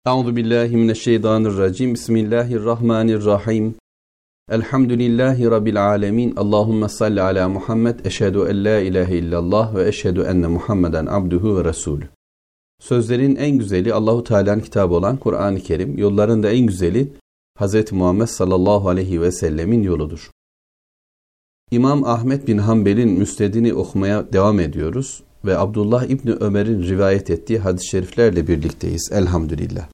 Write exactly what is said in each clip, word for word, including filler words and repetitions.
Euzu billahi mineşşeytanirracim. Bismillahirrahmanirrahim. Elhamdülillahi rabbil alamin. Allahumme salli ala Muhammed. Eşhedü en la ilahe illallah ve eşhedü enne Muhammeden abduhu ve resulü. Sözlerin en güzeli Allahu Teala'nın kitabı olan Kur'an-ı Kerim, yolların da en güzeli Hazreti Muhammed sallallahu aleyhi ve sellemin yoludur. İmam Ahmed bin Hanbel'in müsnedini okumaya devam ediyoruz ve Abdullah İbni Ömer'in rivayet ettiği hadis-i şeriflerle birlikteyiz. Elhamdülillah.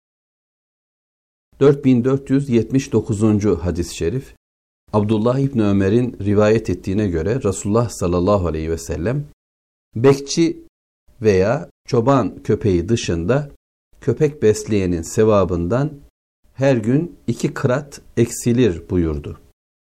dört bin dört yüz yetmiş dokuzuncu hadis-i şerif, Abdullah İbni Ömer'in rivayet ettiğine göre Resulullah sallallahu aleyhi ve sellem, bekçi veya çoban köpeği dışında köpek besleyenin sevabından her gün iki kırat eksilir buyurdu.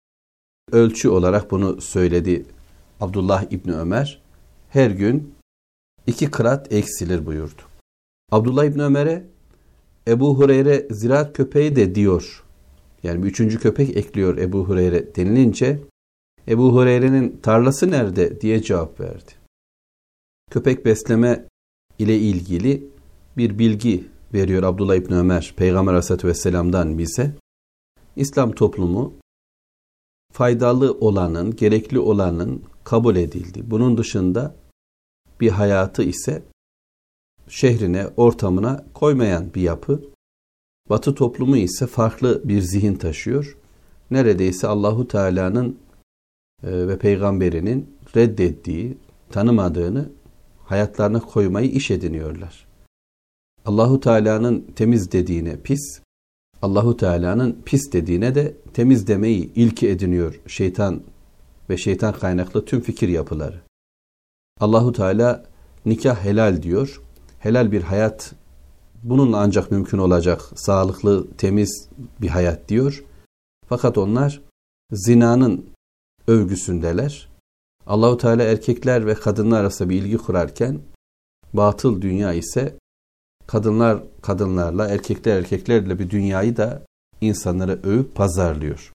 Ölçü olarak bunu söyledi Abdullah İbni Ömer, her gün iki kırat eksilir buyurdu. Abdullah İbni Ömer'e Ebu Hureyre ziraat köpeği de diyor. Yani bir üçüncü köpek ekliyor Ebu Hureyre denilince, Ebu Hureyre'nin tarlası nerede diye cevap verdi. Köpek besleme ile ilgili bir bilgi veriyor Abdullah İbni Ömer, Peygamber Aleyhisselatü Vesselam'dan bize. İslam toplumu faydalı olanın, gerekli olanın kabul edildi. Bunun dışında bir hayatı ise şehrine, ortamına koymayan bir yapı. Batı toplumu ise farklı bir zihin taşıyor. Neredeyse Allahu Teala'nın e, ve peygamberinin reddettiği, tanımadığını hayatlarına koymayı iş ediniyorlar. Allahu Teala'nın temiz dediğine pis, Allahu Teala'nın pis dediğine de temiz demeyi ilki ediniyor şeytan ve şeytan kaynaklı tüm fikir yapıları. Allahu Teala nikah helal diyor. Helal bir hayat bununla ancak mümkün olacak, sağlıklı, temiz bir hayat diyor. Fakat onlar zinanın övgüsündeler. Allahu Teala erkekler ve kadınlar arasında bir ilgi kurarken, batıl dünya ise kadınlar kadınlarla, erkekler erkeklerle bir dünyayı da insanlara övüp pazarlıyor.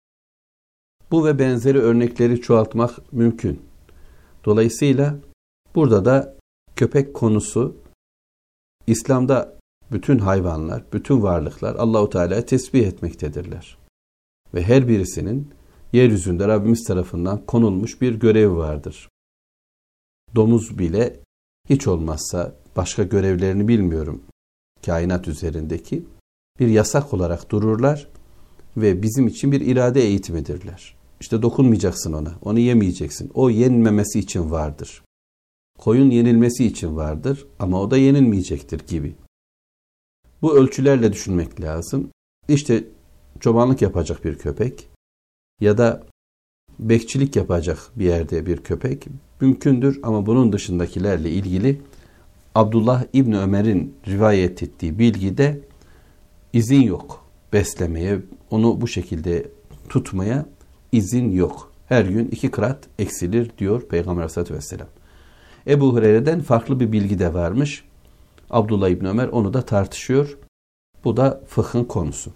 Bu ve benzeri örnekleri çoğaltmak mümkün. Dolayısıyla burada da köpek konusu, İslam'da bütün hayvanlar, bütün varlıklar Allahu Teala'ya tesbih etmektedirler. Ve her birisinin yeryüzünde Rabbimiz tarafından konulmuş bir görevi vardır. Domuz bile hiç olmazsa, başka görevlerini bilmiyorum, kainat üzerindeki bir yasak olarak dururlar ve bizim için bir irade eğitimidirler. İşte dokunmayacaksın ona, onu yemeyeceksin. O yenmemesi için vardır. Koyun yenilmesi için vardır ama o da yenilmeyecektir gibi. Bu ölçülerle düşünmek lazım. İşte çobanlık yapacak bir köpek ya da bekçilik yapacak bir yerde bir köpek mümkündür ama bunun dışındakilerle ilgili Abdullah İbni Ömer'in rivayet ettiği bilgide izin yok. Beslemeye, onu bu şekilde tutmaya izin yok. Her gün iki kırat eksilir diyor Peygamber Aleyhisselatü Vesselam. Ebu Hureyre'den farklı bir bilgi de varmış. Abdullah İbni Ömer onu da tartışıyor. Bu da fıkhın konusu.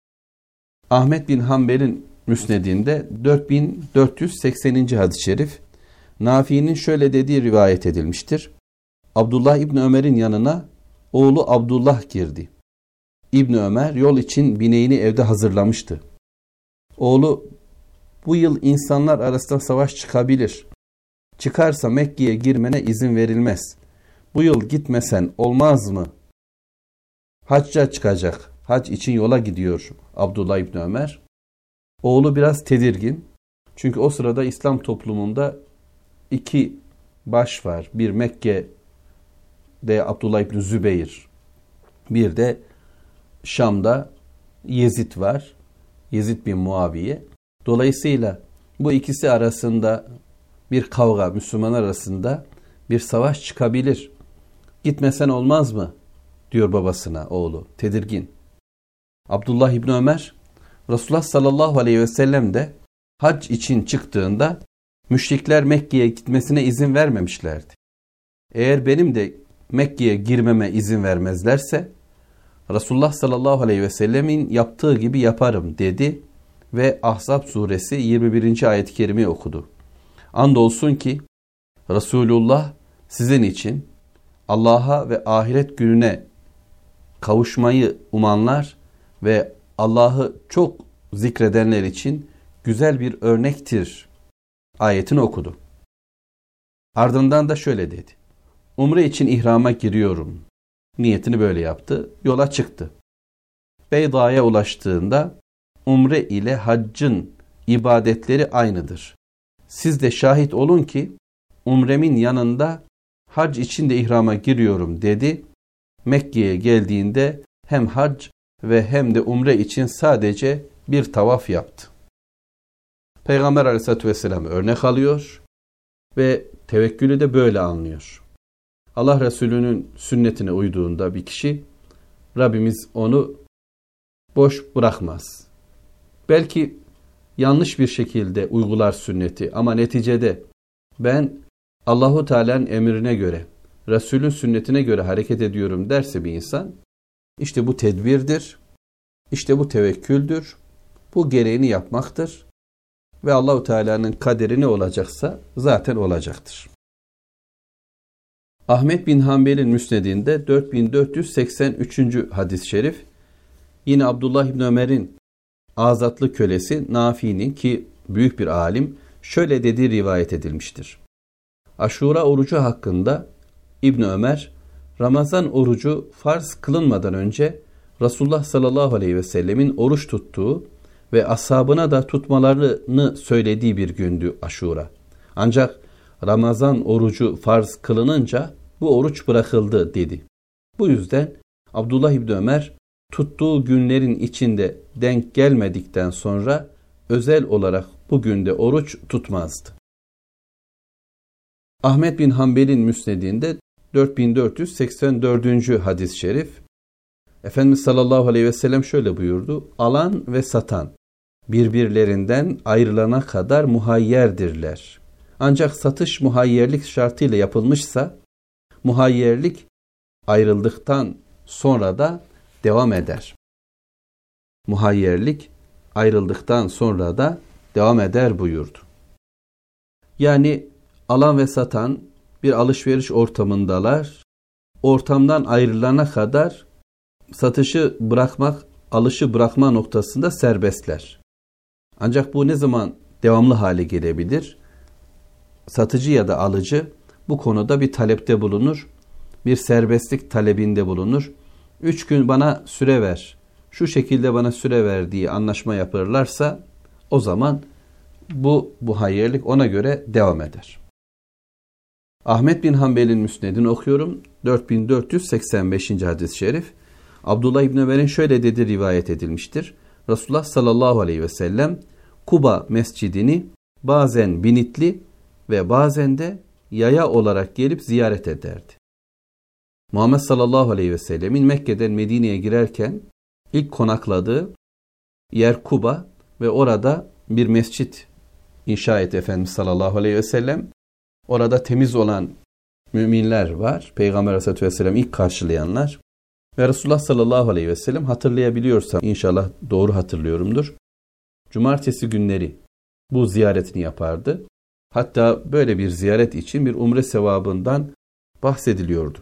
Ahmed bin Hanbel'in müsnedinde dört bin dört yüz sekseninci hadis-i şerif, Nafi'nin şöyle dediği rivayet edilmiştir. Abdullah İbni Ömer'in yanına oğlu Abdullah girdi. İbni Ömer yol için bineğini evde hazırlamıştı. Oğlu, bu yıl insanlar arasında savaş çıkabilir. Çıkarsa Mekke'ye girmene izin verilmez. Bu yıl gitmesen olmaz mı? Hacca çıkacak. Hac için yola gidiyor Abdullah İbni Ömer. Oğlu biraz tedirgin. Çünkü o sırada İslam toplumunda iki baş var. Bir Mekke'de Abdullah İbni Zübeyir. Bir de Şam'da Yezid var. Yezid bin Muaviye. Dolayısıyla bu ikisi arasında bir kavga, Müslümanlar arasında bir savaş çıkabilir. Gitmesen olmaz mı? Diyor babasına oğlu, tedirgin. Abdullah İbni Ömer, Resulullah sallallahu aleyhi ve sellem de hac için çıktığında müşrikler Mekke'ye gitmesine izin vermemişlerdi. Eğer benim de Mekke'ye girmeme izin vermezlerse Resulullah sallallahu aleyhi ve sellemin yaptığı gibi yaparım dedi ve Ahzab suresi yirmi birinci ayet-i kerimeyi okudu. Andolsun ki Resulullah sizin için Allah'a ve ahiret gününe kavuşmayı umanlar ve Allah'ı çok zikredenler için güzel bir örnektir ayetini okudu. Ardından da şöyle dedi. Umre için ihrama giriyorum. Niyetini böyle yaptı. Yola çıktı. Beyda'ya ulaştığında umre ile haccın ibadetleri aynıdır. Siz de şahit olun ki umremin yanında hac için de ihrama giriyorum dedi. Mekke'ye geldiğinde hem hac ve hem de umre için sadece bir tavaf yaptı. Peygamber Aleyhisselatü Vesselam örnek alıyor ve tevekkülü de böyle anlıyor. Allah Resulü'nün sünnetine uyduğunda bir kişi, Rabbimiz onu boş bırakmaz. Belki yanlış bir şekilde uygular sünneti ama neticede ben Allahu Teala'nın emrine göre, Resulün sünnetine göre hareket ediyorum derse bir insan, işte bu tedbirdir, işte bu tevekküldür, bu gereğini yapmaktır ve Allahu Teala'nın kaderi ne olacaksa zaten olacaktır. Ahmet bin Hanbel'in müsnedinde dört bin dört yüz seksen üçüncü hadis-i şerif, yine Abdullah İbni Ömer'in azatlı kölesi Nafi'nin ki büyük bir alim şöyle dediği rivayet edilmiştir. Aşura orucu hakkında İbni Ömer, Ramazan orucu farz kılınmadan önce Resulullah sallallahu aleyhi ve sellemin oruç tuttuğu ve ashabına da tutmalarını söylediği bir gündü Aşura. Ancak Ramazan orucu farz kılınınca bu oruç bırakıldı dedi. Bu yüzden Abdullah İbni Ömer tuttuğu günlerin içinde denk gelmedikten sonra özel olarak bu günde oruç tutmazdı. Ahmet bin Hanbel'in müsnedinde dört bin dört yüz seksen dördüncü hadis-i şerif, Efendimiz sallallahu aleyhi ve sellem şöyle buyurdu. Alan ve satan birbirlerinden ayrılana kadar muhayyerdirler. Ancak satış muhayyerlik şartıyla yapılmışsa, muhayyerlik ayrıldıktan sonra da devam eder. Muhayyerlik ayrıldıktan sonra da devam eder buyurdu. Yani alan ve satan bir alışveriş ortamındalar. Ortamdan ayrılana kadar satışı bırakmak, alışı bırakma noktasında serbestler. Ancak bu ne zaman devamlı hale gelebilir? Satıcı ya da alıcı bu konuda bir talepte bulunur. Bir serbestlik talebinde bulunur. Üç gün bana süre ver, şu şekilde bana süre ver diye anlaşma yaparlarsa o zaman bu muhayyerlik ona göre devam eder. Ahmet bin Hanbel'in müsnedini okuyorum. dört bin dört yüz seksen beşinci hadis-i şerif. Abdullah İbni Ömer'in şöyle dediği rivayet edilmiştir. Resulullah sallallahu aleyhi ve sellem Kuba mescidini bazen binitli ve bazen de yaya olarak gelip ziyaret ederdi. Muhammed sallallahu aleyhi ve sellemin Mekke'den Medine'ye girerken ilk konakladığı yer Kuba ve orada bir mescit inşa etti Efendimiz sallallahu aleyhi ve sellem. Orada temiz olan müminler var. Peygamber aleyhissalatü vesselam ilk karşılayanlar. Ve Resulullah sallallahu aleyhi ve sellem hatırlayabiliyorsam inşallah doğru hatırlıyorumdur. Cumartesi günleri bu ziyaretini yapardı. Hatta böyle bir ziyaret için bir umre sevabından bahsediliyordu.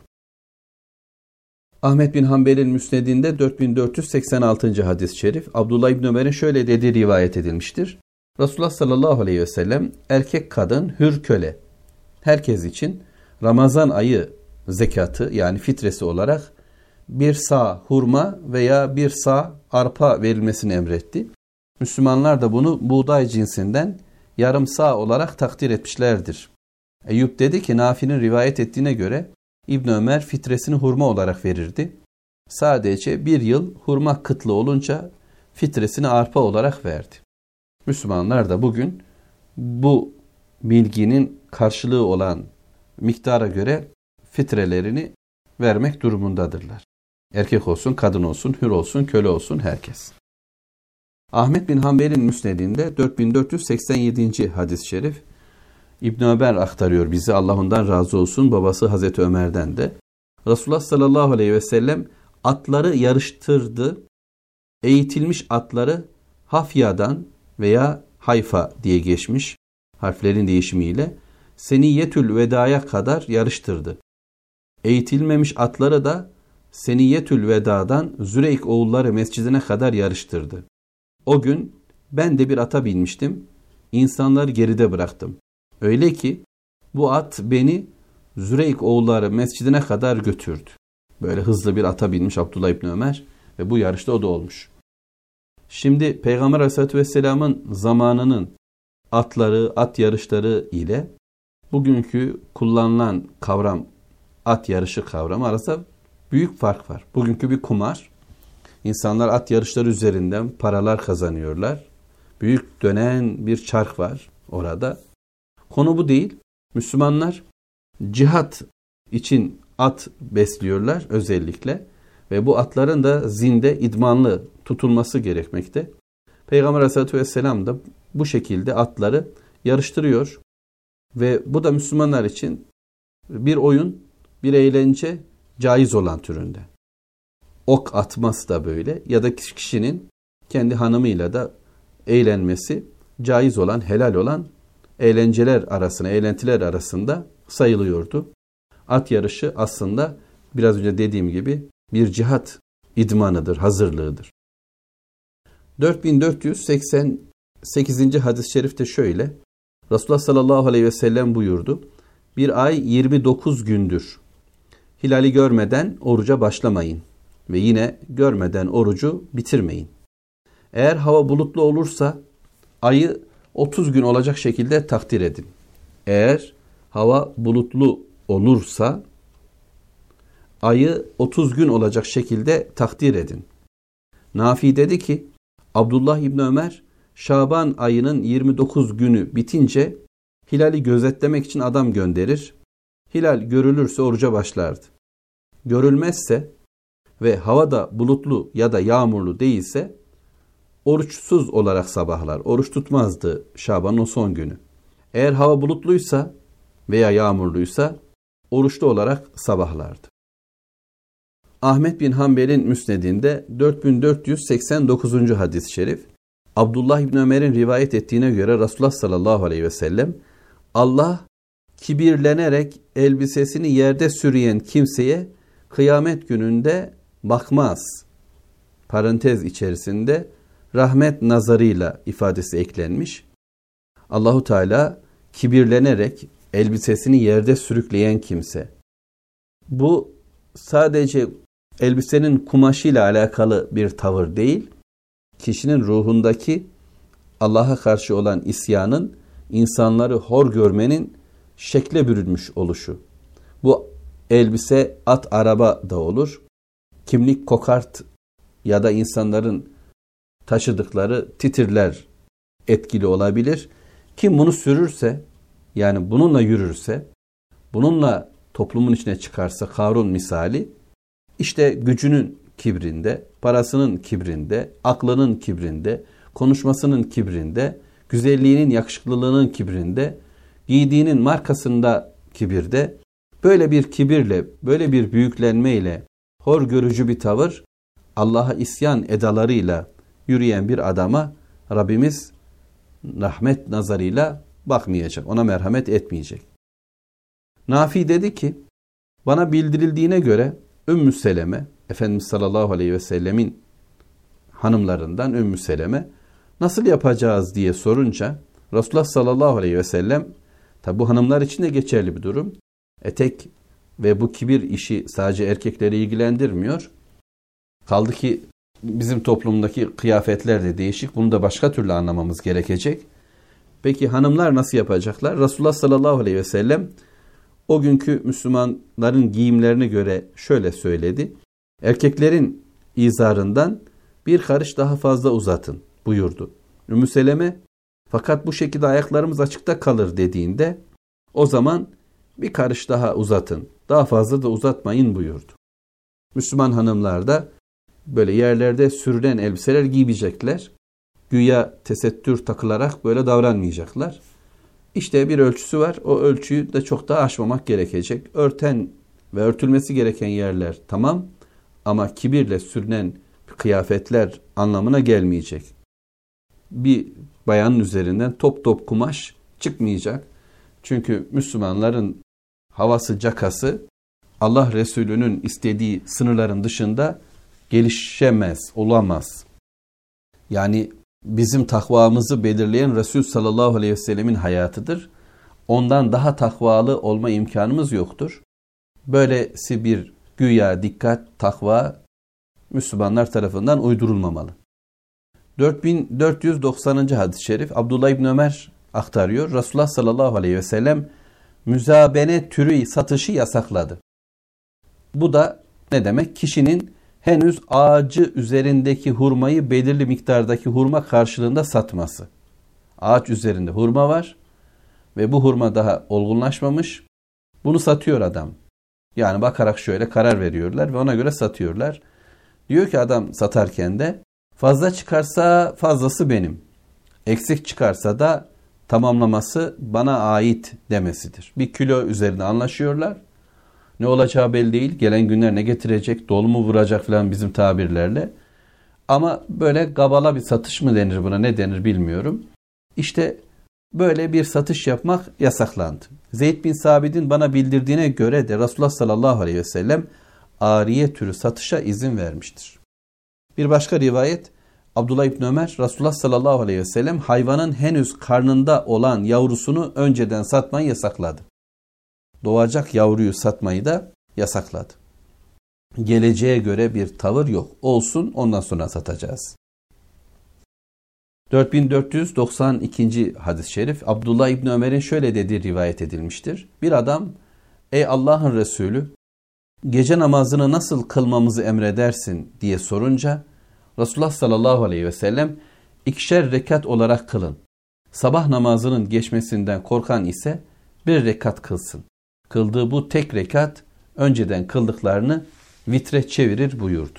Ahmet bin Hanbel'in müsnedinde dört bin dört yüz seksen altıncı hadis-i şerif Abdullah İbni Ömer'in şöyle dediği rivayet edilmiştir. Resulullah sallallahu aleyhi ve sellem erkek kadın hür köle herkes için Ramazan ayı zekatı yani fitresi olarak bir sağ hurma veya bir sağ arpa verilmesini emretti. Müslümanlar da bunu buğday cinsinden yarım sağ olarak takdir etmişlerdir. Eyüp dedi ki Nafi'nin rivayet ettiğine göre İbn Ömer fitresini hurma olarak verirdi. Sadece bir yıl hurma kıtlı olunca fitresini arpa olarak verdi. Müslümanlar da bugün bu bilginin karşılığı olan miktara göre fitrelerini vermek durumundadırlar. Erkek olsun, kadın olsun, hür olsun, köle olsun herkes. Ahmet bin Hanbel'in müsnedinde dört bin dört yüz seksen yedinci hadis-i şerif İbn Ömer aktarıyor bizi. Allah ondan razı olsun. Babası Hazreti Ömer'den de. Resulullah sallallahu aleyhi ve sellem atları yarıştırdı. Eğitilmiş atları Hafya'dan veya Hayfa diye geçmiş harflerin değişimiyle Seniyetül Veda'ya kadar yarıştırdı. Eğitilmemiş atları da Seniyetül Veda'dan Züreyk oğulları mescidine kadar yarıştırdı. O gün ben de bir ata binmiştim. İnsanları geride bıraktım. Öyle ki bu at beni Züreyk oğulları mescidine kadar götürdü. Böyle hızlı bir ata binmiş Abdullah İbni Ömer ve bu yarışta o da olmuş. Şimdi Peygamber Aleyhisselatü Vesselam'ın zamanının atları, at yarışları ile bugünkü kullanılan kavram, at yarışı kavramı arasında büyük fark var. Bugünkü bir kumar. İnsanlar at yarışları üzerinden paralar kazanıyorlar. Büyük dönen bir çark var orada. Konu bu değil. Müslümanlar cihat için at besliyorlar özellikle ve bu atların da zinde, idmanlı tutulması gerekmekte. Peygamber Aleyhisselatü Vesselam da bu şekilde atları yarıştırıyor ve bu da Müslümanlar için bir oyun, bir eğlence caiz olan türünde. Ok atması da böyle ya da kişinin kendi hanımıyla da eğlenmesi caiz olan, helal olan eğlenceler arasına, eğlentiler arasında sayılıyordu. At yarışı aslında biraz önce dediğim gibi bir cihat idmanıdır, hazırlığıdır. dört bin dört yüz seksen sekizinci hadis-i şerifte şöyle. Resulullah sallallahu aleyhi ve sellem buyurdu. Bir ay yirmi dokuz gündür. Hilali görmeden oruca başlamayın ve yine görmeden orucu bitirmeyin. Eğer hava bulutlu olursa ayı otuz gün olacak şekilde takdir edin. Eğer hava bulutlu olursa ayı otuz gün olacak şekilde takdir edin. Nafi dedi ki Abdullah İbni Ömer Şaban ayının yirmi dokuz günü bitince hilali gözetlemek için adam gönderir. Hilal görülürse oruca başlardı. Görülmezse ve havada bulutlu ya da yağmurlu değilse oruçsuz olarak sabahlar. Oruç tutmazdı Şaban'ın o son günü. Eğer hava bulutluysa veya yağmurluysa oruçlu olarak sabahlardı. Ahmet bin Hanbel'in müsnedinde dört bin dört yüz seksen dokuzuncu hadis-i şerif Abdullah İbni Ömer'in rivayet ettiğine göre Resulullah sallallahu aleyhi ve sellem Allah kibirlenerek elbisesini yerde sürüyen kimseye kıyamet gününde bakmaz. Parantez içerisinde rahmet nazarıyla ifadesi eklenmiş. Allahu Teala kibirlenerek elbisesini yerde sürükleyen kimse. Bu sadece elbisenin kumaşıyla alakalı bir tavır değil, kişinin ruhundaki Allah'a karşı olan isyanın, insanları hor görmenin şekle bürünmüş oluşu. Bu elbise at araba da olur, kimlik kokart ya da insanların taşıdıkları titirler etkili olabilir. Kim bunu sürürse, yani bununla yürürse, bununla toplumun içine çıkarsa Karun misali, işte gücünün kibrinde, parasının kibrinde, aklının kibrinde, konuşmasının kibrinde, güzelliğinin, yakışıklılığının kibrinde, giydiğinin markasında kibirde, böyle bir kibirle, böyle bir büyüklenmeyle, hor görücü bir tavır, Allah'a isyan edalarıyla yürüyen bir adama Rabbimiz rahmet nazarıyla bakmayacak, ona merhamet etmeyecek. Nafi dedi ki, bana bildirildiğine göre Ümmü Seleme, Efendimiz sallallahu aleyhi ve sellemin hanımlarından Ümmü Seleme, nasıl yapacağız diye sorunca, Resulullah sallallahu aleyhi ve sellem, tabi bu hanımlar için de geçerli bir durum, etek ve bu kibir işi sadece erkekleri ilgilendirmiyor. Kaldı ki bizim toplumdaki kıyafetler de değişik, bunu da başka türlü anlamamız gerekecek. Peki hanımlar nasıl yapacaklar? Resulullah sallallahu aleyhi ve sellem o günkü Müslümanların giyimlerine göre şöyle söyledi. Erkeklerin izarından bir karış daha fazla uzatın buyurdu. Ümmü Seleme, fakat bu şekilde ayaklarımız açıkta kalır dediğinde o zaman bir karış daha uzatın, daha fazla da uzatmayın buyurdu. Müslüman hanımlar da böyle yerlerde sürülen elbiseler giymeyecekler. Güya tesettür takılarak böyle davranmayacaklar. İşte bir ölçüsü var. O ölçüyü de çok daha aşmamak gerekecek. Örten ve örtülmesi gereken yerler tamam ama kibirle sürünen kıyafetler anlamına gelmeyecek. Bir bayanın üzerinden top top kumaş çıkmayacak. Çünkü Müslümanların havası cakası Allah Resulü'nün istediği sınırların dışında gelişemez, olamaz. Yani bizim takvamızı belirleyen Resul sallallahu aleyhi ve sellemin hayatıdır. Ondan daha takvalı olma imkanımız yoktur. Böylesi bir güya dikkat, takva Müslümanlar tarafından uydurulmamalı. dört bin dört yüz doksanıncı hadis-i şerif Abdullah İbni Ömer aktarıyor. Resulullah sallallahu aleyhi ve sellem müzabene türü satışı yasakladı. Bu da ne demek? Kişinin henüz ağacı üzerindeki hurmayı belirli miktardaki hurma karşılığında satması. Ağaç üzerinde hurma var ve bu hurma daha olgunlaşmamış. Bunu satıyor adam. Yani bakarak şöyle karar veriyorlar ve ona göre satıyorlar. Diyor ki adam satarken de fazla çıkarsa fazlası benim. Eksik çıkarsa da tamamlaması bana ait demesidir. Bir kilo üzerinde anlaşıyorlar. Ne olacağı belli değil. Gelen günler ne getirecek, dolu mu vuracak falan bizim tabirlerle. Ama böyle gabala bir satış mı denir buna, ne denir bilmiyorum. İşte böyle bir satış yapmak yasaklandı. Zeyd bin Sabit'in bana bildirdiğine göre de Resulullah sallallahu aleyhi ve sellem ariye türü satışa izin vermiştir. Bir başka rivayet Abdullah İbni Ömer, Resulullah sallallahu aleyhi ve sellem hayvanın henüz karnında olan yavrusunu önceden satmayı yasakladı. Doğacak yavruyu satmayı da yasakladı. Geleceğe göre bir tavır yok. Olsun, ondan sonra satacağız. dört bin dört yüz doksan ikinci hadis-i şerif Abdullah İbni Ömer'in şöyle dediği rivayet edilmiştir. Bir adam, ey Allah'ın Resulü, gece namazını nasıl kılmamızı emredersin diye sorunca Resulullah sallallahu aleyhi ve sellem ikişer rekat olarak kılın. Sabah namazının geçmesinden korkan ise bir rekat kılsın. Kıldığı bu tek rekat önceden kıldıklarını vitre çevirir buyurdu.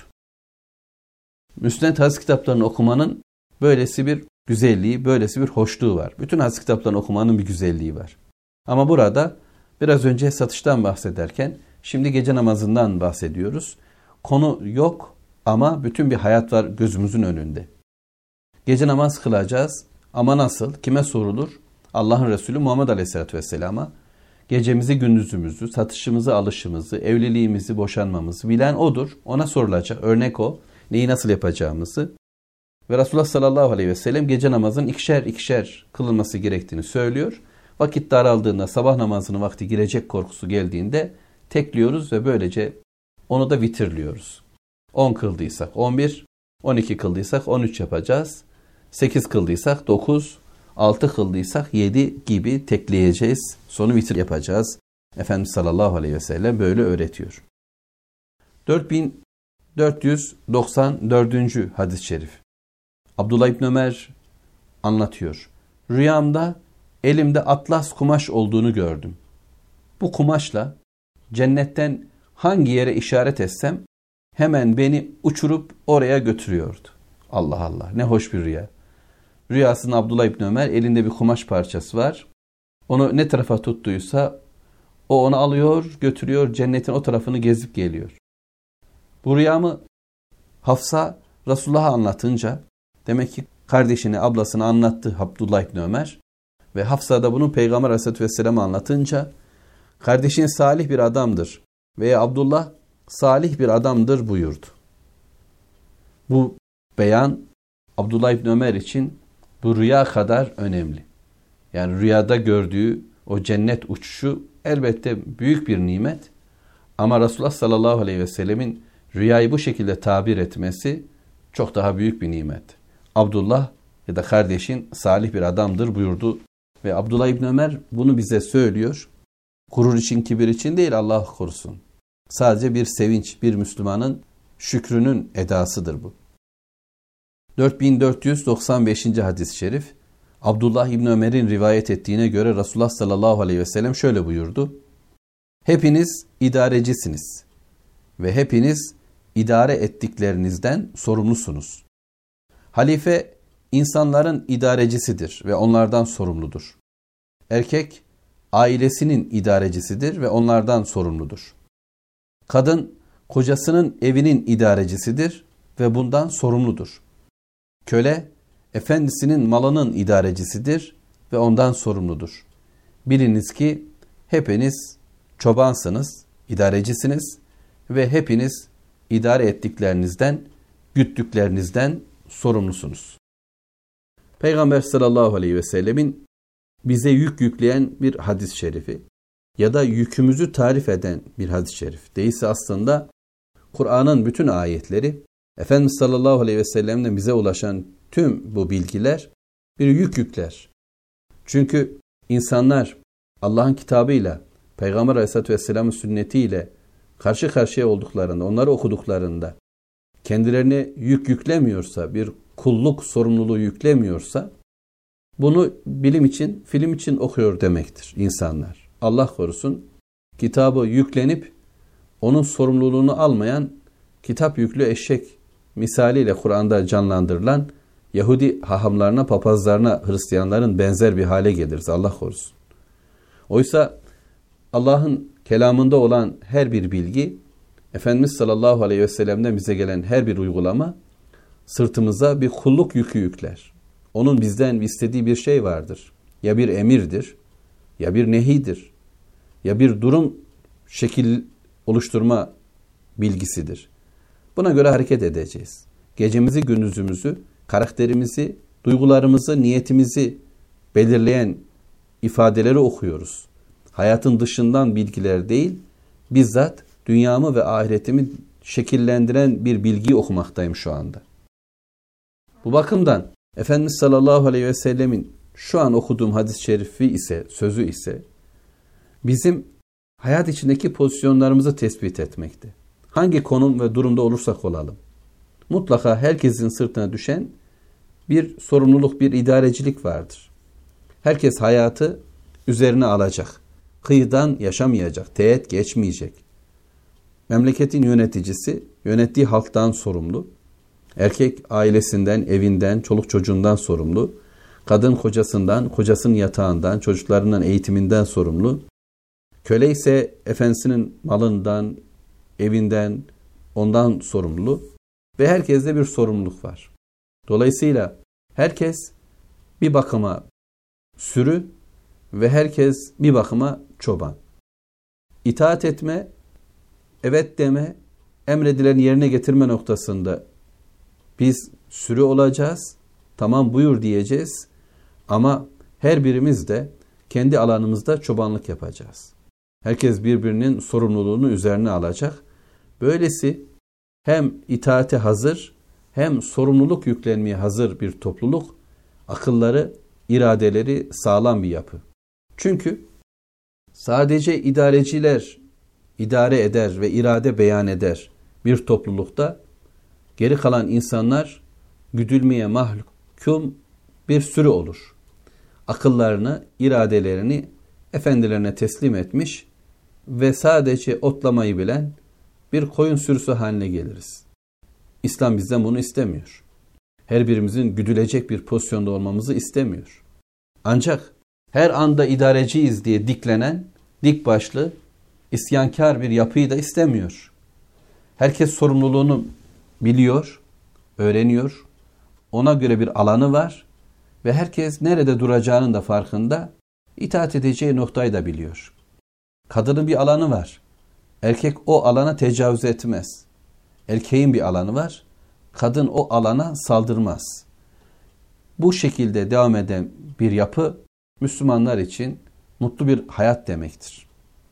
Müsned hadis kitaplarını okumanın böylesi bir güzelliği, böylesi bir hoşluğu var. Bütün hadis kitaplarını okumanın bir güzelliği var. Ama burada biraz önce satıştan bahsederken şimdi gece namazından bahsediyoruz. Konu yok ama bütün bir hayat var gözümüzün önünde. Gece namaz kılacağız ama nasıl? Kime sorulur? Allah'ın Resulü Muhammed Aleyhisselatü Vesselam'a. Gecemizi, gündüzümüzü, satışımızı, alışımızı, evliliğimizi, boşanmamızı bilen odur. Ona sorulacak. Örnek o. Neyi nasıl yapacağımızı. Ve Resulullah sallallahu aleyhi ve sellem gece namazının ikişer ikişer kılınması gerektiğini söylüyor. Vakit daraldığında, sabah namazının vakti girecek korkusu geldiğinde tekliyoruz ve böylece onu da vitirliyoruz. on kıldıysak on bir, on iki kıldıysak on üç yapacağız. sekiz kıldıysak dokuz, altı kıldıysak yedi gibi tekleyeceğiz. Sonu vitir yapacağız. Efendimiz sallallahu aleyhi ve sellem böyle öğretiyor. dört bin dört yüz doksan dördüncü hadis-i şerif. Abdullah İbni Ömer anlatıyor. Rüyamda elimde atlas kumaş olduğunu gördüm. Bu kumaşla cennetten hangi yere işaret etsem hemen beni uçurup oraya götürüyordu. Allah Allah, ne hoş bir rüya. Rüyasında Abdullah İbni Ömer elinde bir kumaş parçası var. Onu ne tarafa tuttuysa o onu alıyor, götürüyor, cennetin o tarafını gezip geliyor. Bu rüyamı Hafsa Resulullah'a anlatınca, demek ki kardeşini, ablasını anlattı Abdullah İbni Ömer ve Hafsa da bunu Peygamber Aleyhisselatü Vesselam'a anlatınca, kardeşin salih bir adamdır veya Abdullah salih bir adamdır buyurdu. Bu beyan Abdullah İbni Ömer için bu rüya kadar önemli. Yani rüyada gördüğü o cennet uçuşu elbette büyük bir nimet. Ama Resulullah sallallahu aleyhi ve sellemin rüyayı bu şekilde tabir etmesi çok daha büyük bir nimet. Abdullah ya da kardeşin salih bir adamdır buyurdu. Ve Abdullah İbni Ömer bunu bize söylüyor. Gurur için, kibir için değil, Allah korusun. Sadece bir sevinç, bir Müslümanın şükrünün edasıdır bu. dört bin dört yüz doksan beşinci hadis-i şerif Abdullah İbni Ömer'in rivayet ettiğine göre Resulullah sallallahu aleyhi ve sellem şöyle buyurdu. Hepiniz idarecisiniz ve hepiniz idare ettiklerinizden sorumlusunuz. Halife insanların idarecisidir ve onlardan sorumludur. Erkek ailesinin idarecisidir ve onlardan sorumludur. Kadın kocasının evinin idarecisidir ve bundan sorumludur. Köle efendisinin malının idarecisidir ve ondan sorumludur. Biliniz ki hepiniz çobansınız idarecisiniz ve hepiniz idare ettiklerinizden, güttüklerinizden sorumlusunuz. Peygamber sallallahu aleyhi ve sellemin bize yük yükleyen bir hadis-i şerifi ya da yükümüzü tarif eden bir hadis-i şerif. Değilse aslında Kur'an'ın bütün ayetleri, Efendimiz sallallahu aleyhi ve sellem'den bize ulaşan tüm bu bilgiler bir yük yükler. Çünkü insanlar Allah'ın kitabıyla, Peygamber aleyhissalatü vesselam'ın sünnetiyle karşı karşıya olduklarında, onları okuduklarında kendilerine yük yüklemiyorsa, bir kulluk sorumluluğu yüklemiyorsa, bunu bilim için, film için okuyor demektir insanlar. Allah korusun, kitabı yüklenip onun sorumluluğunu almayan kitap yüklü eşek misaliyle Kur'an'da canlandırılan Yahudi hahamlarına, papazlarına, Hristiyanların benzer bir hale geliriz. Allah korusun. Oysa Allah'ın kelamında olan her bir bilgi, Efendimiz sallallahu aleyhi ve sellem'den bize gelen her bir uygulama sırtımıza bir kulluk yükü yükler. Onun bizden istediği bir şey vardır. Ya bir emirdir, ya bir nehidir, ya bir durum şekil oluşturma bilgisidir. Buna göre hareket edeceğiz. Gecemizi, gündüzümüzü, karakterimizi, duygularımızı, niyetimizi belirleyen ifadeleri okuyoruz. Hayatın dışından bilgiler değil, bizzat dünyamı ve ahiretimi şekillendiren bir bilgiyi okumaktayım şu anda. Bu bakımdan Efendimiz sallallahu aleyhi ve sellemin şu an okuduğum hadis-i şerifi ise, sözü ise bizim hayat içindeki pozisyonlarımızı tespit etmekte. Hangi konum ve durumda olursak olalım, mutlaka herkesin sırtına düşen bir sorumluluk, bir idarecilik vardır. Herkes hayatı üzerine alacak. Kıyıdan yaşamayacak, teğet geçmeyecek. Memleketin yöneticisi, yönettiği halktan sorumlu. Erkek ailesinden, evinden, çoluk çocuğundan sorumlu. Kadın kocasından, kocasının yatağından, çocuklarının eğitiminden sorumlu. Köle ise efendisinin malından, evinden, ondan sorumlu. Ve herkeste bir sorumluluk var. Dolayısıyla herkes bir bakıma sürü ve herkes bir bakıma çoban. İtaat etme, evet deme, emredilen yerine getirme noktasında biz sürü olacağız, tamam buyur diyeceğiz ama her birimiz de kendi alanımızda çobanlık yapacağız. Herkes birbirinin sorumluluğunu üzerine alacak. Böylesi hem itaate hazır hem sorumluluk yüklenmeye hazır bir topluluk, akılları, iradeleri sağlam bir yapı. Çünkü sadece idareciler idare eder ve irade beyan eder bir toplulukta, geri kalan insanlar güdülmeye mahkum bir sürü olur. Akıllarını, iradelerini efendilerine teslim etmiş ve sadece otlamayı bilen bir koyun sürüsü haline geliriz. İslam bizden bunu istemiyor. Her birimizin güdülecek bir pozisyonda olmamızı istemiyor. Ancak her anda idareciyiz diye diklenen, dik başlı, isyankar bir yapıyı da istemiyor. Herkes sorumluluğunu biliyor, öğreniyor. Ona göre bir alanı var ve herkes nerede duracağının da farkında, itaat edeceği noktayı da biliyor. Kadının bir alanı var. Erkek o alana tecavüz etmez. Erkeğin bir alanı var. Kadın o alana saldırmaz. Bu şekilde devam eden bir yapı Müslümanlar için mutlu bir hayat demektir.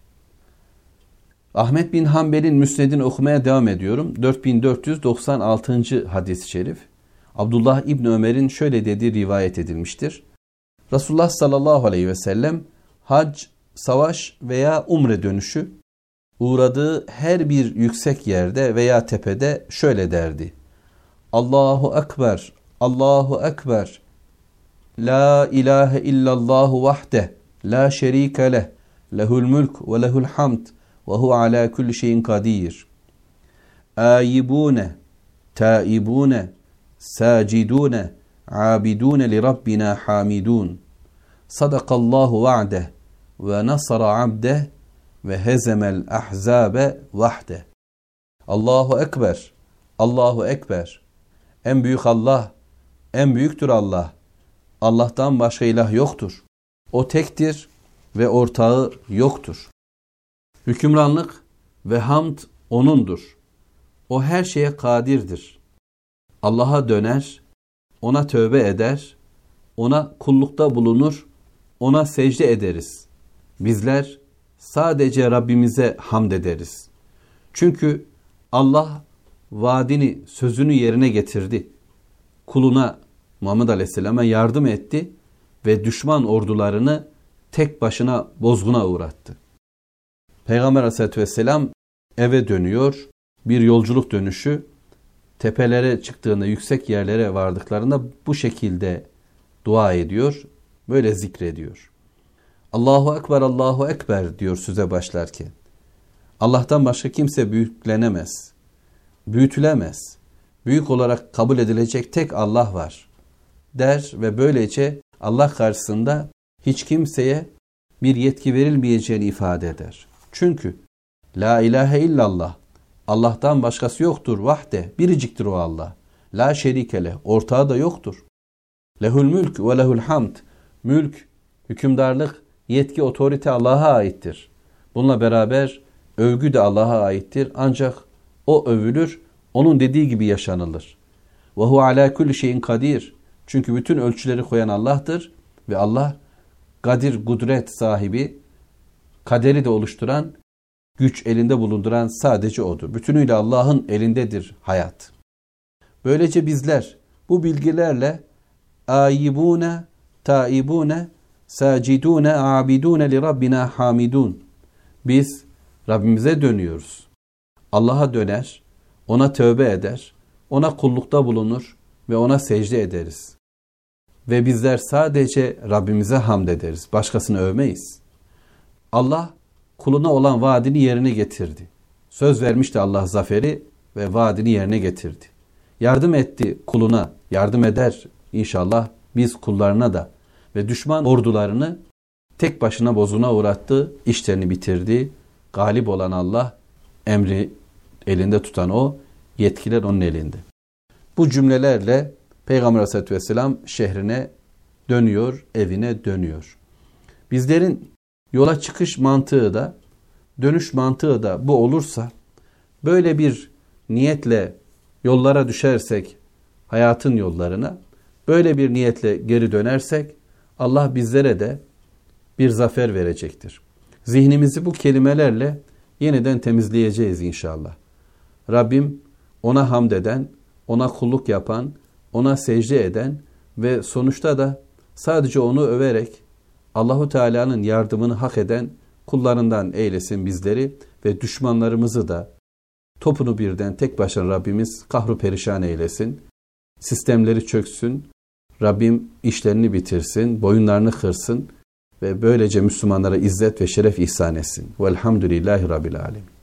Ahmet bin Hanbel'in Müsned'ini okumaya devam ediyorum. dört bin dört yüz doksan altıncı hadis-i şerif. Abdullah İbni Ömer'in şöyle dediği rivayet edilmiştir. Resulullah sallallahu aleyhi ve sellem hac, savaş veya umre dönüşü uğradığı her bir yüksek yerde veya tepede şöyle derdi. Allahu Ekber, Allahu Ekber, La ilahe illallahu vahdeh, la şerike leh, lehul mulk ve lehul hamd, ve hu ala kulli şeyin kadir. Ayibune, taibune, sacidune, abidune li Rabbina hamidun. Sadakallahu va'deh ve nasara abdeh ve hezemel ahzabe vahde. Allahu Ekber, Allahu Ekber. En büyük Allah, en büyüktür Allah. Allah'tan başka ilah yoktur. O tektir ve ortağı yoktur. Hükümranlık ve hamd O'nundur. O her şeye kadirdir. Allah'a döner, O'na tövbe eder, O'na kullukta bulunur, O'na secde ederiz. Bizler sadece Rabbimize hamd ederiz. Çünkü Allah vaadini, sözünü yerine getirdi. Kuluna Muhammed Aleyhisselam'a yardım etti ve düşman ordularını tek başına bozguna uğrattı. Peygamber Aleyhisselatü Vesselam eve dönüyor. Bir yolculuk dönüşü. Tepelere çıktığında, yüksek yerlere vardıklarında bu şekilde dua ediyor. Böyle zikrediyor. Allahu Ekber, Allahu Ekber diyor söze başlarken. Allah'tan başka kimse büyüklenemez, büyütülemez. Büyük olarak kabul edilecek tek Allah var der ve böylece Allah karşısında hiç kimseye bir yetki verilmeyeceğini ifade eder. Çünkü La ilahe illallah, Allah'tan başkası yoktur vahde, biriciktir o Allah. La şerikele, ortağı da yoktur. Lehul mülk ve lehul hamd, mülk, hükümdarlık, yetki, otorite Allah'a aittir. Bununla beraber övgü de Allah'a aittir. Ancak o övülür, onun dediği gibi yaşanılır. Ve hu ala kulli şeyin kadir. Çünkü bütün ölçüleri koyan Allah'tır ve Allah kadir, kudret sahibi, kaderi de oluşturan, güç elinde bulunduran sadece O'dur. Bütünüyle Allah'ın elindedir hayat. Böylece bizler bu bilgilerle ayibune, taibune, sacidune, abidune li Rabbina hamidun. Biz Rabbimize dönüyoruz. Allah'a döner, O'na tövbe eder, O'na kullukta bulunur ve O'na secde ederiz. Ve bizler sadece Rabbimize hamd ederiz. Başkasını övmeyiz. Allah kuluna olan vaadini yerine getirdi. Söz vermişti Allah zaferi ve vaadini yerine getirdi. Yardım etti kuluna, yardım eder inşallah biz kullarına da ve düşman ordularını tek başına bozguna uğrattı, işlerini bitirdi. Galip olan Allah, emri elinde tutan O, yetkiler onun elinde. Bu cümlelerle Peygamber Aleyhisselatü Vesselam şehrine dönüyor, evine dönüyor. Bizlerin yola çıkış mantığı da, dönüş mantığı da bu olursa, böyle bir niyetle yollara düşersek, hayatın yollarına, böyle bir niyetle geri dönersek, Allah bizlere de bir zafer verecektir. Zihnimizi bu kelimelerle yeniden temizleyeceğiz inşallah. Rabbim O'na hamd eden, O'na kulluk yapan, O'na secde eden ve sonuçta da sadece O'nu överek Allahu Teala'nın yardımını hak eden kullarından eylesin bizleri ve düşmanlarımızı da topunu birden tek başına Rabbimiz kahru perişan eylesin. Sistemleri çöksün, Rabbim işlerini bitirsin, boyunlarını kırsın ve böylece Müslümanlara izzet ve şeref ihsan etsin. Velhamdülillahi Rabbil Alemin.